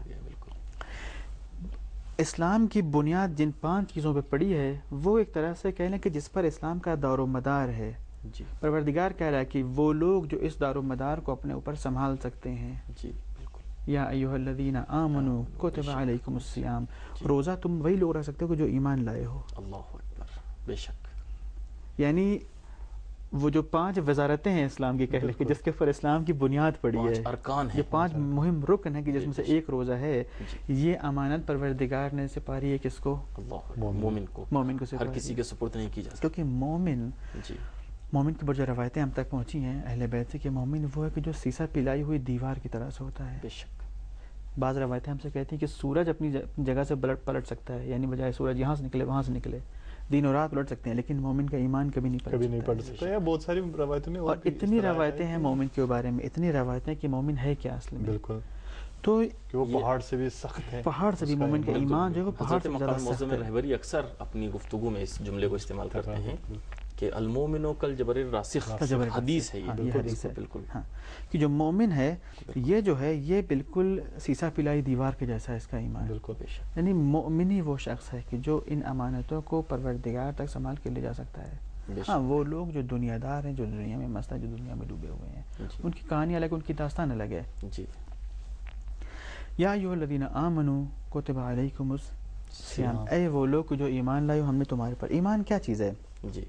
اسلام کی بنیاد جن پانچ چیزوں پہ پڑی ہے وہ ایک طرح سے کہہ لیں کہ جس پر اسلام کا دار و مدار ہے. جی پروردگار کہہ رہا ہے کہ وہ لوگ جو اس دار و مدار کو اپنے اوپر سنبھال سکتے ہیں. جی یا ایھا الذین آمنوا کتب علیکم الصیام, روزہ تم وہی لوگ رکھ سکتے ہو کہ جو ایمان لائے ہو. اللہ اکبر, بے شک. یعنی وہ جو پانچ وزارتیں ہیں اسلام کی کہہ لیں کہ جس کے اوپر اسلام کی بنیاد پڑی ہے, ارکان ہیں, یہ پانچ مہم رکن ہیں کہ جس میں سے ایک روزہ ہے. یہ امانت پروردگار نے سپاری ہے کس کو؟ مومن کو. مومن کو ہر کسی کے سپرد نہیں کی جا سکتی, کیونکہ مومن, جی مومن کی بڑی روایتیں ہم تک پہنچی ہیں اہل بیت سے کہ مومن وہ ہے کہ جو سیسا پلائی ہوئی دیوار کی طرح سے ہوتا ہے. بے شک. بعض روایتیں ہم سے کہتی ہیں کہ سورج اپنی جگہ سے پلٹ پلٹ سکتا ہے, یعنی بجائے سورج یہاں سے نکلے وہاں سے نکلے, دن اور رات پلٹ سکتے ہیں, لیکن مومن کا ایمان کبھی نہیں کبھی نہیں پلٹ سکتا. یا بہت ساری روایتوں میں, اور اتنی روایتیں ہیں مومن کے بارے میں, اتنی روایتیں کہ مومن ہے کیا اصل میں. بالکل. تو کہ وہ پہاڑ سے بھی سخت ہے, پہاڑ سے بھی مومن کا ایمان جو ہے وہ پہاڑ سے زیادہ سخت ہے. رہبری اکثر اپنی گفتگو میں اس جملے کو استعمال کرتے ہیں کہ المومن کالجبل الراسخ, حدیث ہے یہ. حدیث ہے بالکل, ہاں, کہ جو مومن ہے یہ جو ہے یہ بالکل سیسا پلائی دیوار کے جیسا ہے اس کا ایمان. بالکل, بے شک. یعنی مومن ہی وہ شخص ہے کہ جو ان امانتوں کو پروردگار تک سنبھال کے لے جا سکتا ہے. ہاں, وہ لوگ جو دنیا دار ہیں, جو دنیا میں مست ہیں, جو دنیا میں ڈوبے ہوئے ہیں, ان کی کہانی الگ, ان کی داستان الگ ہے. جی. یا ایھا الذین آمنوا کتب علیکم الصیام, اے وہ لوگ جو ایمان لائے ہو ہم نے تمہارے پر. ایمان کیا چیز ہے؟ جی.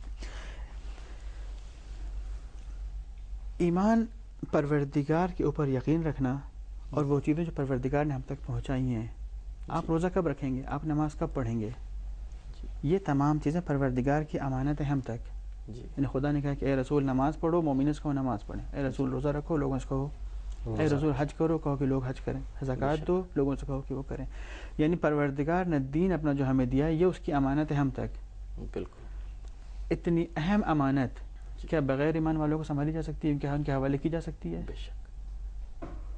ایمان پروردگار کے اوپر یقین رکھنا, اور وہ چیزیں جو پروردگار نے ہم تک پہنچائی ہیں. آپ روزہ کب رکھیں گے, آپ نماز کب پڑھیں گے, یہ تمام چیزیں پروردگار کی امانت ہیں ہم تک. یعنی خدا نے کہا کہ اے رسول نماز پڑھو, مومنوں سے کہو نماز پڑھیں. اے رسول روزہ رکھو, لوگوں سے کہو. اے رسول حج کرو, کہو کہ لوگ حج کریں. زکوٰۃ دو, لوگوں سے کہو کہ وہ کریں. یعنی پروردگار نے دین اپنا جو ہمیں دیا ہے یہ اس کی امانت ہے ہم تک. بالکل. اتنی اہم امانت کیا بغیر ایمان والوں کو سنبھالی جا سکتی ہے, ان کے حوالے کی جا سکتی ہے؟ بے شک.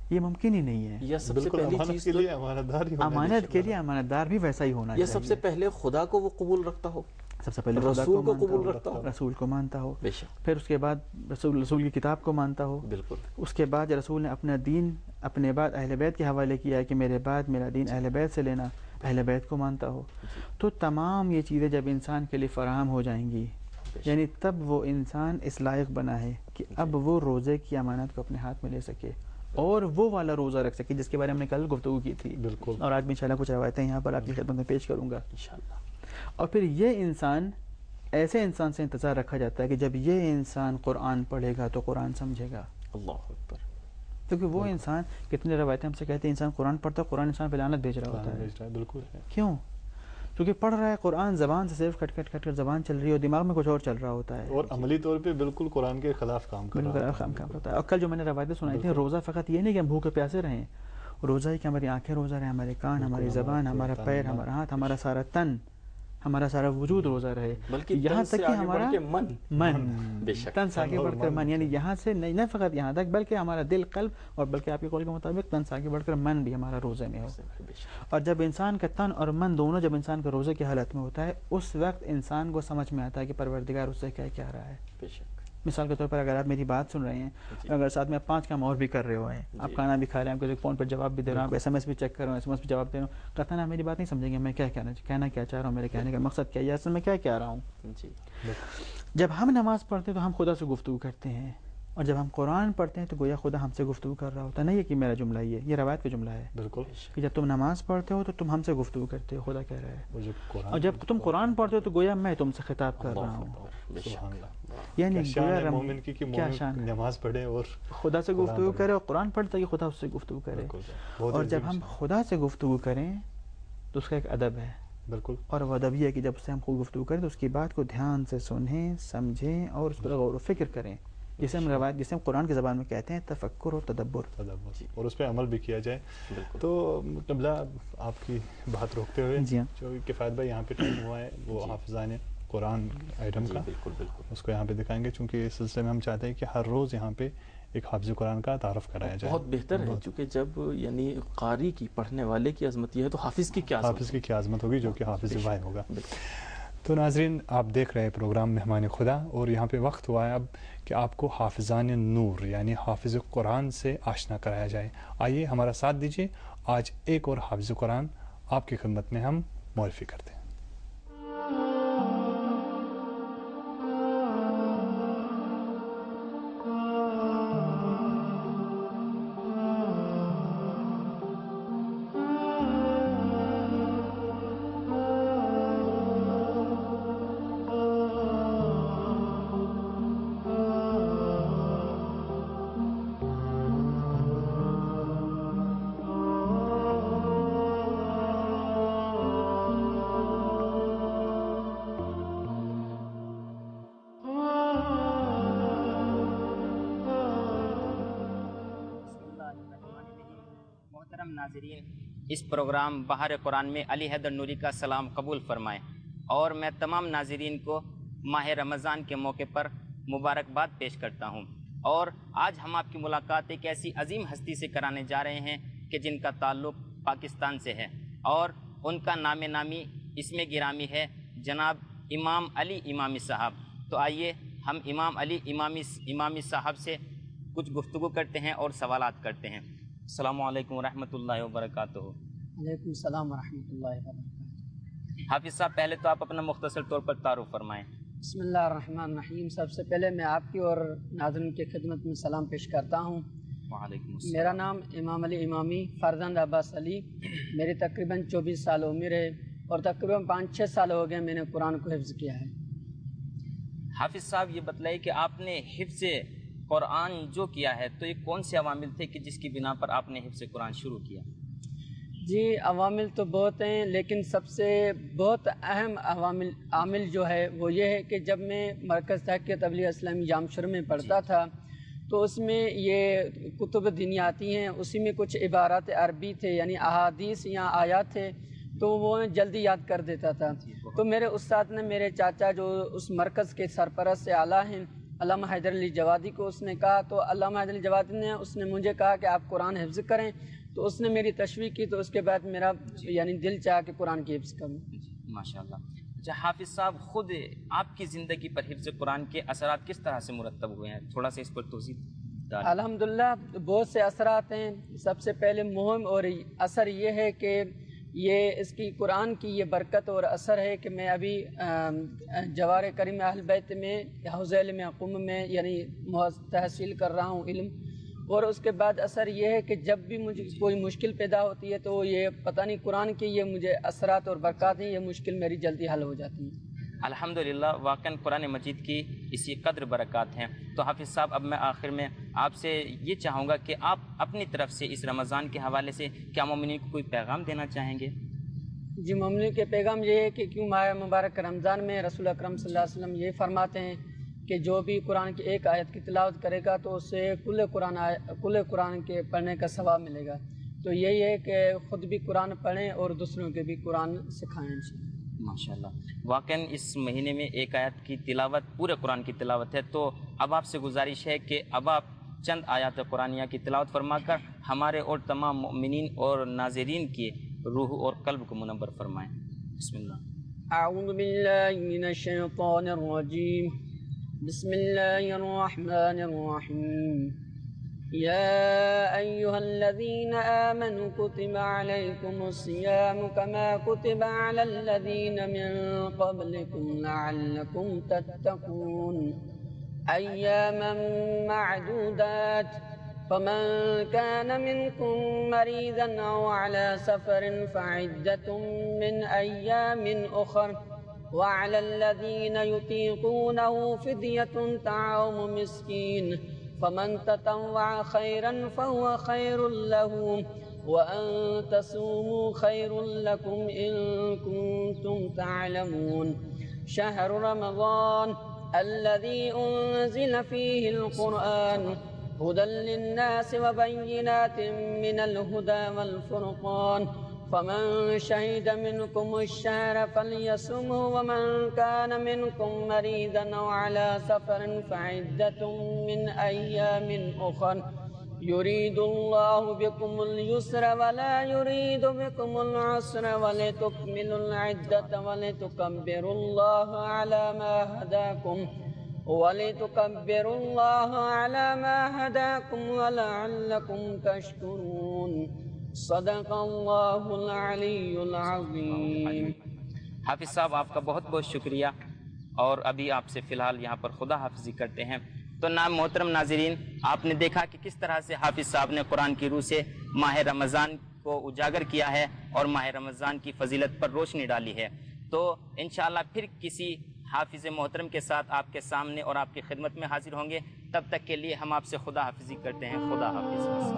یہ ممکن ہی نہیں ہے. یا سب سے پہلی چیز کے لیے امانت دار ہی ہونا چاہیے. امانت کے لیے امانت دار بھی ویسا ہی ہونا چاہیے. یا سب سے پہلے خدا کو وہ قبول رکھتا ہو, سب سے پہلے رسول کو قبول رکھتا ہو, رسول کو مانتا ہو, بے شک, پھر اس کے بعد رسول رسول کی کتاب کو مانتا ہو. بالکل. اس کے بعد رسول نے اپنا دین اپنے بعد اہل بیت کے حوالے کیا ہے کہ میرے بعد میرا دین اہل بیت سے لینا, اہل بیت کو مانتا ہو. تو تمام یہ چیزیں جب انسان کے لیے فراہم ہو جائیں گی, یعنی تب وہ انسان اس لائق بنا ہے کہ اب وہ روزے کی امانت کو اپنے ہاتھ میں لے سکے اور وہ والا روزہ رکھ سکے جس کے بارے میں نے کل گفتگو کی تھی. بالکل. اور آج میں انشاءاللہ کچھ روایتیں یہاں پر آپ کی خدمت میں پیش کروں گا انشاءاللہ. اور پھر یہ انسان, ایسے انسان سے انتظار رکھا جاتا ہے کہ جب یہ انسان قرآن پڑھے گا تو قرآن سمجھے گا. اللہ اکبر. کیونکہ وہ انسان, کتنے روایتیں ہم سے کہتے ہیں انسان قرآن پڑھتا ہے, قرآن انسان پہ لعنت بھیج رہا ہوتا ہے. بالکل. کیوں؟ کیونکہ پڑھ رہا ہے قرآن زبان سے صرف کٹ کٹ کٹ کٹ زبان چل رہی ہے اور دماغ میں کچھ اور چل رہا ہوتا ہے, اور عملی طور پہ بالکل قرآن کے خلاف کام کر رہا ہے. اور کل جو میں نے روایتیں سنائی تھیں, روزہ فقط یہ نہیں کہ ہم بھوکے پیاسے رہیں, روزہ ہی کہ ہماری آنکھیں روزہ رہیں, ہمارے کان, ہماری زبان, ہمارا پیر, ہمارا ہاتھ, ہمارا سارا تن, ہمارا سارا وجود روزہ رہے. بلکہ یہاں تک کہ ہمارا من من بے شک, تن سے آگے بڑھ کر من, یعنی یہاں سے نہیں نہ فقط یہاں تک بلکہ ہمارا دل, قلب, اور بلکہ آپ کے قول کے مطابق تن سے آگے بڑھ کر من بھی ہمارا روزے میں ہو. اور جب انسان کا تن اور من دونوں جب انسان کا روزے کی حالت میں ہوتا ہے, اس وقت انسان کو سمجھ میں آتا ہے کہ پروردگار اس سے کیا کیا رہا ہے. بے شک. مثال کے طور پر اگر آپ میری بات سن رہے ہیں, اگر ساتھ میں آپ پانچ کام اور بھی کر رہے ہو ہیں, آپ کھانا بھی کھا رہے ہیں, آپ کو فون پر جواب بھی دے رہا ہوں, ایس ایم ایس بھی چیک کر رہا ہوں, ایس ایم ایس بھی جواب دے رہا ہوں, قطعاً آپ میری بات نہیں سمجھیں گے میں کیا کہنا کہنا کیا چاہ رہا ہوں, میرے کہنے کا مقصد کیا ہے, اصل میں کیا کہہ رہا ہوں. جب ہم نماز پڑھتے ہیں تو ہم خدا سے گفتگو کرتے ہیں, اور جب ہم قرآن پڑھتے ہیں تو گویا خدا ہم سے گفتگو کر رہا ہوتا ہے. نہیں ہے کہ میرا جملہ یہ یہ روایت کا جملہ ہے. بالکل. کہ جب تم نماز پڑھتے ہو تو تم ہم سے گفتگو کرتے ہو, خدا کہہ رہا ہے. اور جب تم قرآن پڑھتے ہو تو گویا میں تم سے خطاب کر رہا ہوں. یعنی مومن کی کیا شان نماز پڑھے اور خدا سے گفتگو کرے, اور قرآن پڑھتا ہے کہ خدا اس سے گفتگو کرے. اور جب ہم خدا سے گفتگو کریں تو اس کا ایک ادب ہے. بالکل. اور وہ ادب یہ ہے کہ جب اس سے ہم خود گفتگو کریں تو اس کی بات کو دھیان سے سنیں, سمجھیں اور اس پر غور و فکر کریں, جسے ہم روایت جسے ہم قرآن کی زبان میں کہتے ہیں تفکر اور تدبر, اور اس پہ عمل بھی کیا جائے. تو قبلہ آپ کی بات روکتے ہوئے, جی ہاں, جو کفایت بھائی یہاں پہ ٹائم ہوا ہے وہ حافظان قرآن آئٹم کا, بالکل بالکل اس کو یہاں پہ دکھائیں گے, چونکہ اس سلسلے میں ہم چاہتے ہیں کہ ہر روز یہاں پہ ایک حافظ قرآن کا تعارف کرایا جائے. بہت بہتر ہے, چونکہ جب یعنی قاری کی, پڑھنے والے کی عظمت یہ ہے تو حافظ کی کیا حافظ کی کیا عظمت ہوگی, جو کہ حافظ وائے ہوگا. تو ناظرین, آپ دیکھ رہے ہیں پروگرام مہمان خدا, اور یہاں پہ وقت ہوا ہے اب کہ آپ کو حافظان نور یعنی حافظ قرآن سے آشنا کرایا جائے. آئیے ہمارا ساتھ دیجیے, آج ایک اور حافظ قرآن آپ کی خدمت میں ہم معرفی کرتے ہیں. اس پروگرام بہار قرآن میں علی حیدر نوری کا سلام قبول فرمائیں, اور میں تمام ناظرین کو ماہ رمضان کے موقع پر مبارکباد پیش کرتا ہوں. اور آج ہم آپ کی ملاقات ایک ایسی عظیم ہستی سے کرانے جا رہے ہیں کہ جن کا تعلق پاکستان سے ہے, اور ان کا نام نامی اسم گرامی ہے جناب امام علی امامی صاحب. تو آئیے ہم امام علی امامی امامی صاحب سے کچھ گفتگو کرتے ہیں اور سوالات کرتے ہیں. السلام علیکم ورحمۃ اللہ وبرکاتہ. وعلیکم السلام ورحمۃ اللہ وبرکاتہ. حافظ صاحب, پہلے تو آپ اپنا مختصر طور پر تعارف فرمائیں. بسم اللہ الرحمن الرحیم. سب سے پہلے میں آپ کی اور ناظرین کی خدمت میں سلام پیش کرتا ہوں. وعلیکم السلام. میرا نام امام علی امامی فرزند عباس علی, میری تقریباً چوبیس سال عمر ہے, اور تقریباً پانچ چھ سال ہو گئے میں نے قرآن کو حفظ کیا ہے. حافظ صاحب, یہ بتلائیے کہ آپ نے حفظ قرآن جو کیا ہے تو یہ کون سے عوامل تھے کہ جس کی بنا پر آپ نے حفظ قرآن شروع کیا؟ جی, عوامل تو بہت ہیں, لیکن سب سے بہت اہم عوامل عامل جو ہے وہ یہ ہے کہ جب میں مرکز تحقیق تبلیغ اسلامی جامشور میں پڑھتا تھا تو اس میں یہ کتب دینی آتی ہیں, اسی میں کچھ عبارات عربی تھے یعنی احادیث یا آیات تھے, تو وہ جلدی یاد کر دیتا تھا. تو میرے استاد نے, میرے چاچا جو اس مرکز کے سرپرست سے اعلیٰ ہیں, علامہ حیدر علی جوادی کو اس نے کہا، تو علامہ حیدر علی جوادی نے اس نے مجھے کہا کہ آپ قرآن حفظ کریں، تو اس نے میری تشویق کی، تو اس کے بعد میرا یعنی دل چاہا کہ قرآن کی حفظ کروں۔ ماشاء اللہ۔ اچھا حافظ صاحب، خود آپ کی زندگی پر حفظ قرآن کے اثرات کس طرح سے مرتب ہوئے ہیں؟ تھوڑا سا اس پر توضیح ڈالیں۔ الحمدللہ بہت سے اثرات ہیں۔ سب سے پہلے مہم اور اثر یہ ہے کہ یہ اس کی قرآن کی یہ برکت اور اثر ہے کہ میں ابھی جوار کریم اہل بیت میں حوض علم یعقوب میں یعنی تحصیل کر رہا ہوں علم، اور اس کے بعد اثر یہ ہے کہ جب بھی مجھے کوئی مشکل پیدا ہوتی ہے تو یہ پتہ نہیں قرآن کے یہ مجھے اثرات اور برکات ہیں، یہ مشکل میری جلدی حل ہو جاتی ہیں۔ الحمدللہ، واقعاً قرآن مجید کی اسی قدر برکات ہیں۔ تو حافظ صاحب، اب میں آخر میں آپ سے یہ چاہوں گا کہ آپ اپنی طرف سے اس رمضان کے حوالے سے کیا مومنین کو کوئی پیغام دینا چاہیں گے؟ جی، مومنین کے پیغام یہ ہے کہ کیوں ماہ مبارک رمضان میں رسول اکرم صلی اللہ علیہ وسلم یہ فرماتے ہیں کہ جو بھی قرآن کی ایک آیت کی تلاوت کرے گا تو اسے کل قرآن کل قرآن کے پڑھنے کا ثواب ملے گا۔ تو یہی ہے کہ خود بھی قرآن پڑھیں اور دوسروں کے بھی قرآن سکھائیں۔ ماشاءاللہ، واقعاً اس مہینے میں ایک آیت کی تلاوت پورے قرآن کی تلاوت ہے، تو اب آپ سے گزارش ہے کہ اب آپ چند آیات قرآنیہ کی تلاوت فرما کر ہمارے اور تمام مؤمنین اور ناظرین کی روح اور قلب کو منور فرمائیں۔ بسم اللہ۔ اعوذ باللہ من الشیطان الرجیم، بسم اللہ الرحمن الرحیم۔ يا أيها الذين آمنوا كتب عليكم الصيام كما كتب على الذين من قبلكم لعلكم تتقون أياما معدودات فمن كان منكم مريضا أو على سفر فعدة من أيام أخر وعلى الذين يطيقونه فدية طعام مسكين فمن تطوع خيرا فهو خير له وأن تصوموا خير لكم إن كنتم تعلمون شهر رمضان الذي أنزل فيه القرآن هدى للناس وبينات من الهدى والفرقان فمن شهد منكم الشهر فليصمه ومن كان منكم مريضا أو على سفر فعدة من أيام أخر يريد الله بكم اليسر ولا يريد بكم العسر ولتكملوا العدة ولتكبروا الله على ما هداكم ولتكبروا الله على ما هداكم ولعلكم تشكرون صدق اللہ العلی العظیم۔ حافظ صاحب، آپ کا بہت بہت شکریہ، اور ابھی آپ سے فی الحال یہاں پر خدا حافظی کرتے ہیں۔ تو نام محترم ناظرین، آپ نے دیکھا کہ کس طرح سے حافظ صاحب نے قرآن کی روح سے ماہ رمضان کو اجاگر کیا ہے اور ماہ رمضان کی فضیلت پر روشنی ڈالی ہے۔ تو انشاءاللہ پھر کسی حافظ محترم کے ساتھ آپ کے سامنے اور آپ کی خدمت میں حاضر ہوں گے، تب تک کے لیے ہم آپ سے خدا حافظی کرتے ہیں۔ خدا حافظ۔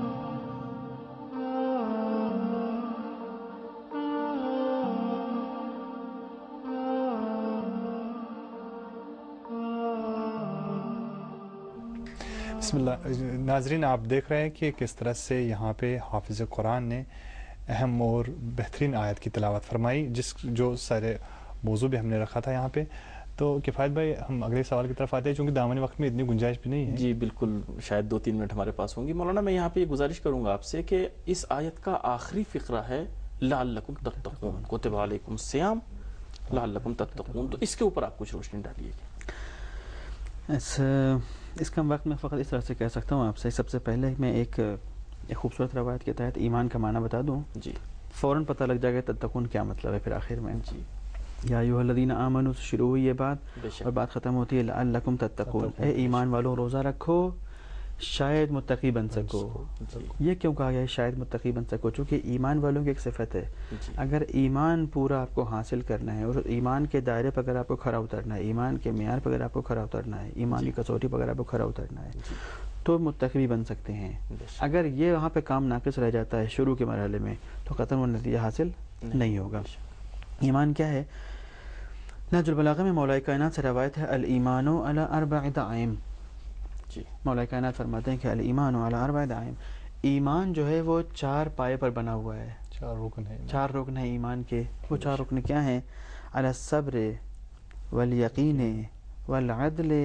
بسم اللہ۔ ناظرین، آپ دیکھ رہے ہیں کہ کس طرح سے یہاں پہ حافظ قرآن نے اہم اور بہترین آیت کی تلاوت فرمائی، جس جو سارے موضوع بھی ہم نے رکھا تھا یہاں پہ۔ تو کفایت بھائی، ہم اگلے سوال کی طرف آتے ہیں، چونکہ دامن وقت میں اتنی گنجائش بھی نہیں ہے۔ جی بالکل، شاید دو تین منٹ ہمارے پاس ہوں گی۔ مولانا، میں یہاں پہ یہ گزارش کروں گا آپ سے کہ اس آیت کا آخری فقرہ ہے لعلکم تتقون، کتب علیکم الصیام لعلکم تتقون، تو اس کے اوپر آپ کچھ روشنی ڈالیے گا۔ اس اس کم وقت میں فقط اس طرح سے کہہ سکتا ہوں آپ سے، سب سے پہلے میں ایک ایک خوبصورت روایت کے تحت ایمان کا معنی بتا دوں، جی فوراً پتہ لگ جائے گا تتقون کیا مطلب ہے۔ پھر آخر میں جی یا ایھا الذین آمنوا شروع ہوئی یہ بات اور بات ختم ہوتی ہے لعلکم تتقون، اے ایمان والو روزہ رکھو شاید متقی بن سکو۔ یہ کیوں کہا گیا ہے شاید متقی بن سکو؟ چونکہ ایمان والوں کی ایک صفت ہے، اگر ایمان پورا آپ کو حاصل کرنا ہے اور ایمان کے دائرے پر اگر آپ کو کھرا اترنا ہے، ایمان کے معیار پر اگر آپ کو کھرا اترنا ہے، ایمانی کسوٹی پر اگر آپ کو کھرا اترنا ہے، تو متقی بھی بن سکتے ہیں۔ اگر یہ وہاں پہ کام ناقص رہ جاتا ہے شروع کے مرحلے میں، تو قطعاً وہ نتیجہ حاصل نہیں ہوگا۔ ایمان کیا ہے؟ نہج البلاغہ میں مولا کائنات سے روایت ہے الایمان علی اربع دعائم، مولا کائنات فرماتے ہیں کہ الایمان علی اربع دعائم، ایمان جو ہے وہ چار پائے پر بنا ہوا ہے، چار رکن ہے، چار رکن ہیں ایمان کے۔ وہ چار رکن کیا ہیں؟ علی الصبر والیقین والعدل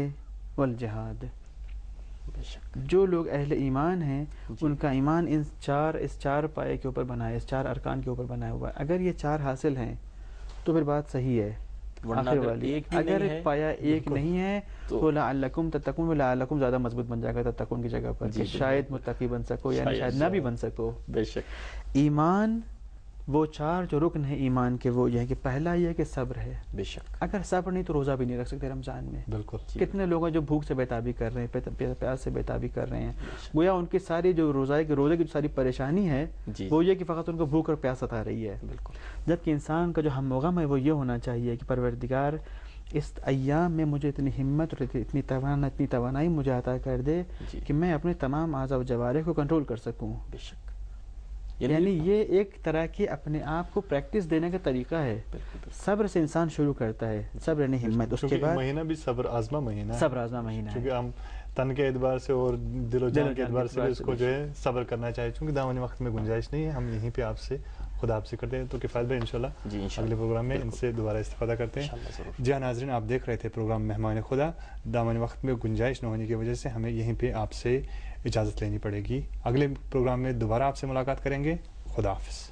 والجہاد. جو لوگ اہل ایمان ہیں ان کا ایمان ان چار اس چار پائے کے اوپر بنا ہے، اس چار ارکان کے اوپر بنایا ہوا ہے. اگر یہ چار حاصل ہیں تو پھر بات صحیح ہے. آخر والی اگر پایا ایک نہیں ہے تو لعلکم تتقون، و لعلکم زیادہ مضبوط بن جائے گا تتقون کی جگہ پر، کہ شاید متقی بن سکو، یعنی شاید نہ بھی بن سکو. بے شک ایمان وہ چار جو رکن ہیں ایمان کے، وہ یہ ہے کہ پہلا یہ ہے کہ صبر ہے. بے شک اگر صبر نہیں تو روزہ بھی نہیں رکھ سکتے رمضان میں. بالکل. کتنے لوگ ہیں جو بھوک سے بیتابی کر رہے ہیں، پیاس سے بیتابی کر رہے ہیں، گویا ان کی ساری جو روزہ کے روزے کی ساری پریشانی ہے وہ یہ کہ فقط ان کو بھوک اور پیاس ستا رہی ہے. بالکل. جبکہ انسان کا جو ہم غم ہے وہ یہ ہونا چاہیے کہ پروردگار اس ایام میں مجھے اتنی ہمت اور اتنی توانائی اتنی توانائی مجھے عطا کر دے کہ میں اپنے تمام اعضاء و جوارح کو کنٹرول کر سکوں. بے شک. یعنی یہ ایک طرح کی اپنے آپ کو پریکٹس دینے کا طریقہ ہے. صبر سے انسان شروع کرتا ہے، صبر یعنی ہمت. اس کے بعد مہینہ بھی صبر آزما مہینہ ہے، صبر آزما مہینہ ہے، کیونکہ ہم تن کے اعتبار سے اور دل و جان کے اعتبار سے بھی اس کو جو ہے صبر کرنا چاہیے. چونکہ دامن وقت میں گنجائش نہیں ہے، ہم یہیں پہ آپ سے خدا آپ سے کرتے ہیں. تو کفایت بھائی انشاءاللہ اگلے پروگرام میں ان سے دوبارہ استفادہ کرتے ہیں. جی ہاں ناظرین، آپ دیکھ رہے تھے پروگرام مہمان خدا. دامن وقت میں گنجائش نہ ہونے کی وجہ سے ہمیں یہیں پہ آپ سے اجازت لینی پڑے گی. اگلے پروگرام میں دوبارہ آپ سے ملاقات کریں گے. خدا حافظ.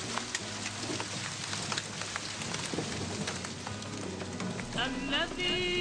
الذي